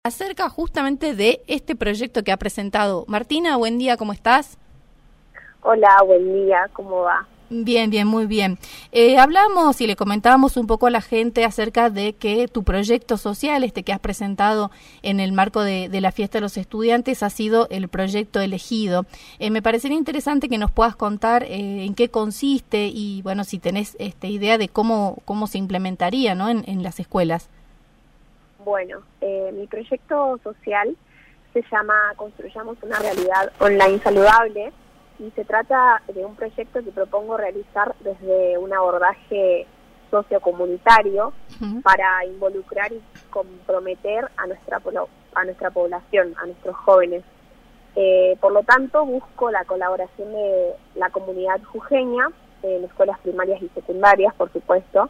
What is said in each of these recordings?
Acerca justamente de este proyecto que ha presentado. Martina, buen día, ¿cómo estás? Hola, buen día, ¿cómo va? Bien, muy bien. Hablamos y le comentábamos un poco a la gente acerca de que tu proyecto social, este que has presentado en el marco de la fiesta de los estudiantes, ha sido el proyecto elegido. Me parecería interesante que nos puedas contar en qué consiste y, bueno, si tenés idea de cómo se implementaría, ¿no? en las escuelas. Bueno, mi proyecto social se llama Construyamos una realidad online saludable y se trata de un proyecto que propongo realizar desde un abordaje sociocomunitario para involucrar y comprometer a nuestra población, a nuestros jóvenes. Por lo tanto, busco la colaboración de la comunidad jujeña, en escuelas primarias y secundarias, por supuesto,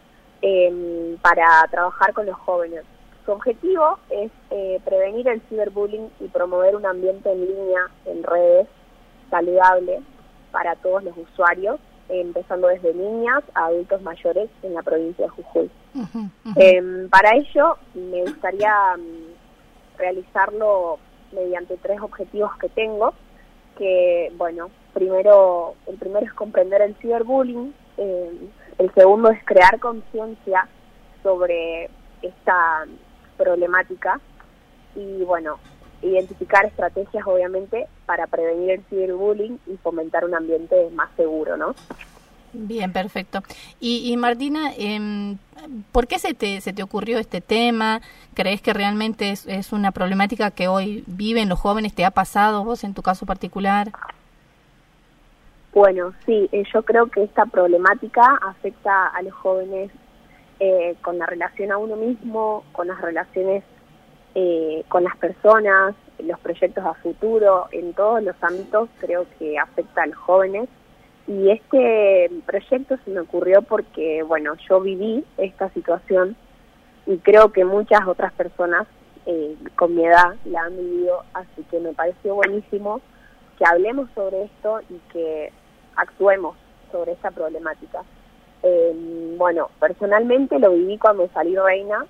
para trabajar con los jóvenes. Su objetivo es prevenir el ciberbullying y promover un ambiente en línea, en redes, saludable para todos los usuarios, empezando desde niñas a adultos mayores en la provincia de Jujuy. Para ello, me gustaría realizarlo mediante 3 objetivos que tengo, que, bueno, el primero es comprender el ciberbullying, el segundo es crear conciencia sobre esta problemática y, bueno, identificar estrategias, obviamente, para prevenir el ciberbullying y fomentar un ambiente más seguro, ¿no? Bien, perfecto. Y Martina, ¿por qué se te ocurrió este tema? ¿Crees que realmente es una problemática que hoy viven los jóvenes? ¿Te ha pasado vos en tu caso particular? Bueno, sí, yo creo que esta problemática afecta a los jóvenes con la relación a uno mismo, con las relaciones con las personas, los proyectos a futuro, en todos los ámbitos creo que afecta a los jóvenes. Y este proyecto se me ocurrió porque, bueno, yo viví esta situación y creo que muchas otras personas con mi edad la han vivido, así que me pareció buenísimo que hablemos sobre esto y que actuemos sobre esta problemática. Bueno, personalmente lo viví cuando salí reina,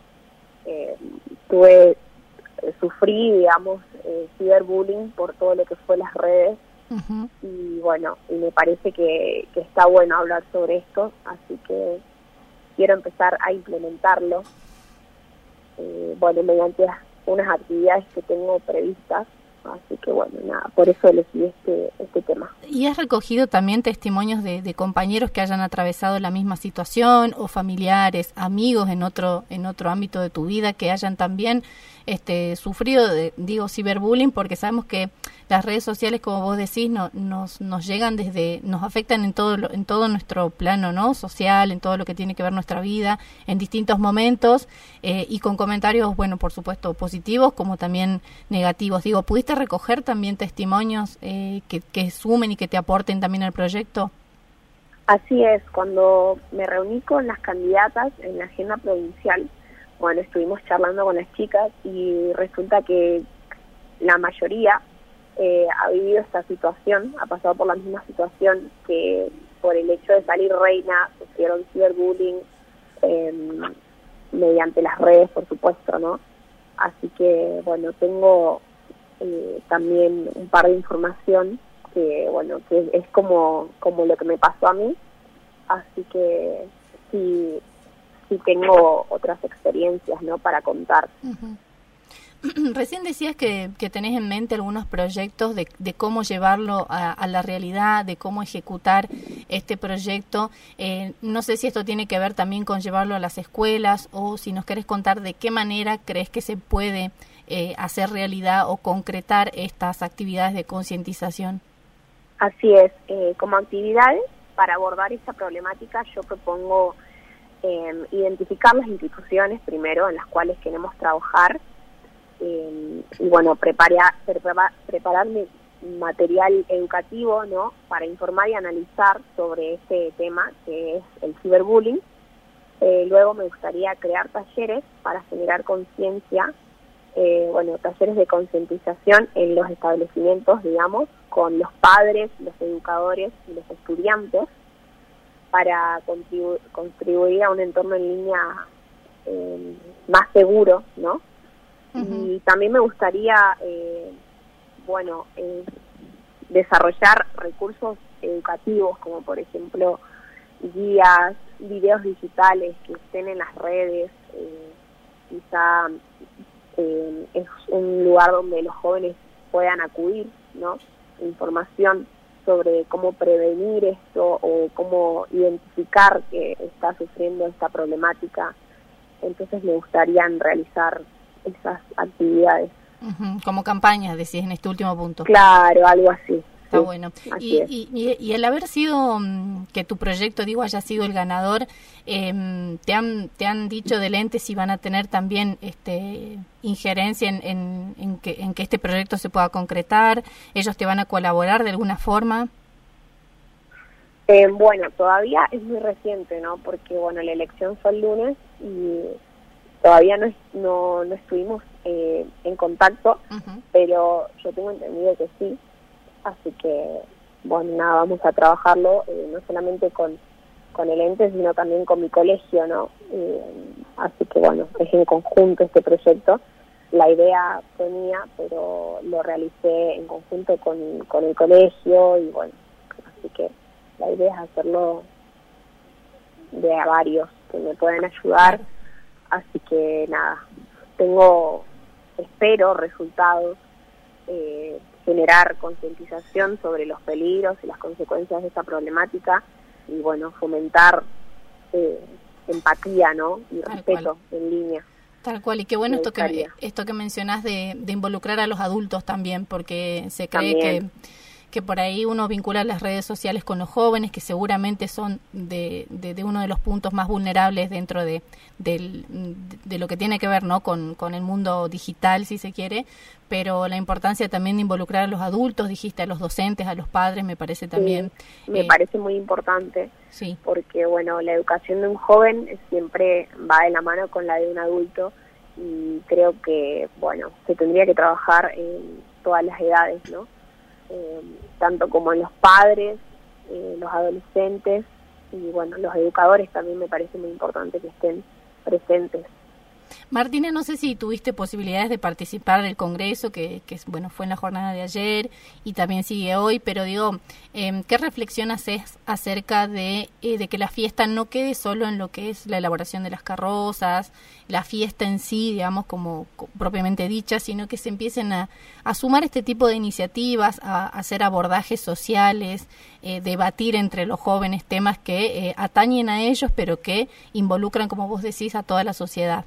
sufrí, digamos, ciberbullying por todo lo que fue las redes. Y bueno, y me parece que está bueno hablar sobre esto, así que quiero empezar a implementarlo, bueno, mediante unas actividades que tengo previstas. Así que bueno, nada, por eso elegí este tema. ¿Y has recogido también testimonios de compañeros que hayan atravesado la misma situación o familiares, amigos en otro ámbito de tu vida que hayan también sufrido ciberbullying? Porque sabemos que las redes sociales, como vos decís, nos llegan nos afectan en todo nuestro plano, ¿no? Social, en todo lo que tiene que ver nuestra vida, en distintos momentos y con comentarios, bueno, por supuesto, positivos como también negativos. ¿Pudiste recoger también testimonios que sumen y que te aporten también al proyecto? Así es, cuando me reuní con las candidatas en la agenda provincial, bueno, estuvimos charlando con las chicas y resulta que la mayoría ha vivido esta situación, ha pasado por la misma situación, que por el hecho de salir reina sufrieron ciberbullying mediante las redes, por supuesto, ¿no? Así que, bueno, tengo también un par de información que, bueno, que es como lo que me pasó a mí, así que sí tengo otras experiencias, ¿no?, para contar. Recién decías que tenés en mente algunos proyectos de cómo llevarlo a la realidad, de cómo ejecutar este proyecto. No sé si esto tiene que ver también con llevarlo a las escuelas o si nos querés contar de qué manera crees que se puede hacer realidad o concretar estas actividades de concientización. Así es, como actividades para abordar esta problemática yo propongo identificar las instituciones primero en las cuales queremos trabajar, y bueno, preparar material educativo, ¿no?, para informar y analizar sobre este tema que es el ciberbullying. Luego me gustaría crear talleres para generar conciencia, bueno, talleres de concientización en los establecimientos, digamos, con los padres, los educadores y los estudiantes para contribuir a un entorno en línea más seguro, ¿no? Y también me gustaría, desarrollar recursos educativos, como por ejemplo guías, videos digitales que estén en las redes. Quizá es un lugar donde los jóvenes puedan acudir, ¿no? Información sobre cómo prevenir esto o cómo identificar que está sufriendo esta problemática. Entonces me gustarían realizar esas actividades. Como campañas, decís en este último punto. Claro, algo así. Está bueno. Y el haber sido, que tu proyecto, haya sido el ganador, te han dicho del ente si van a tener también injerencia en que este proyecto se pueda concretar. ¿Ellos te van a colaborar de alguna forma? Todavía es muy reciente, ¿no? Porque, la elección fue el lunes y todavía no estuvimos en contacto, pero yo tengo entendido que sí. Así que, vamos a trabajarlo no solamente con el ente, sino también con mi colegio, ¿no? Así que, es en conjunto este proyecto. La idea fue mía, pero lo realicé en conjunto con el colegio y, así que la idea es hacerlo de a varios que me puedan ayudar. Así que, espero resultados, generar concientización sobre los peligros y las consecuencias de esta problemática y fomentar empatía, ¿no? Y respeto en línea. Tal cual, y qué bueno esto que mencionás de involucrar a los adultos también, porque se cree que por ahí uno vincula las redes sociales con los jóvenes, que seguramente son de uno de los puntos más vulnerables dentro de lo que tiene que ver, ¿no? con el mundo digital, si se quiere, pero la importancia también de involucrar a los adultos, dijiste, a los docentes, a los padres, me parece también. Sí, me parece muy importante, sí. Porque, la educación de un joven siempre va de la mano con la de un adulto y creo que, se tendría que trabajar en todas las edades, ¿no? Tanto como en los padres, los adolescentes y los educadores también me parece muy importante que estén presentes. Martina, no sé si tuviste posibilidades de participar del congreso que fue en la jornada de ayer y también sigue hoy, pero ¿qué reflexión haces acerca de que la fiesta no quede solo en lo que es la elaboración de las carrozas, la fiesta en sí, digamos, como propiamente dicha, sino que se empiecen a sumar este tipo de iniciativas, a hacer abordajes sociales, debatir entre los jóvenes temas que atañen a ellos, pero que involucran, como vos decís, a toda la sociedad?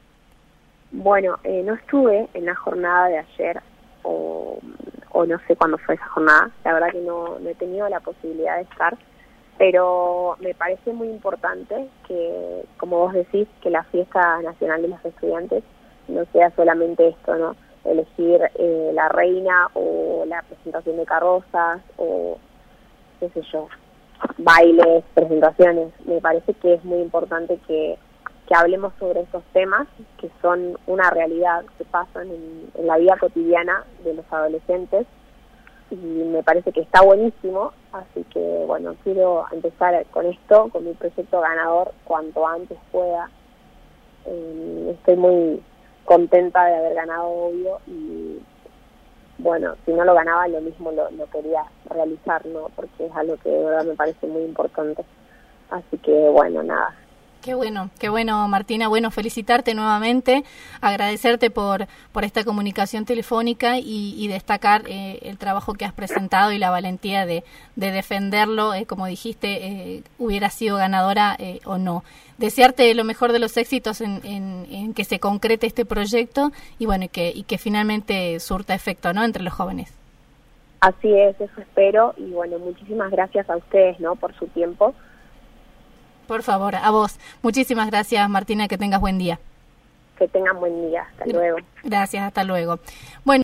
No estuve en la jornada de ayer o no sé cuándo fue esa jornada, la verdad que no he tenido la posibilidad de estar, pero me parece muy importante que, como vos decís, que la fiesta nacional de los estudiantes no sea solamente esto, ¿no? Elegir la reina o la presentación de carrozas o qué sé yo, bailes, presentaciones. Me parece que es muy importante que hablemos sobre estos temas que son una realidad que pasan en la vida cotidiana de los adolescentes y me parece que está buenísimo, así que quiero empezar con esto, con mi proyecto ganador cuanto antes pueda. Estoy muy contenta de haber ganado, obvio, y si no lo ganaba lo mismo lo quería realizar, ¿no? Porque es algo que de verdad me parece muy importante, así que nada. Qué bueno, Martina. Felicitarte nuevamente, agradecerte por esta comunicación telefónica y destacar el trabajo que has presentado y la valentía de defenderlo, como dijiste, hubiera sido ganadora o no. Desearte lo mejor de los éxitos en que se concrete este proyecto y que finalmente surta efecto, ¿no?, entre los jóvenes. Así es, eso espero y muchísimas gracias a ustedes, ¿no?, por su tiempo. Por favor, a vos. Muchísimas gracias, Martina, que tengas buen día. Que tengan buen día. Hasta luego. Gracias, hasta luego. Bueno.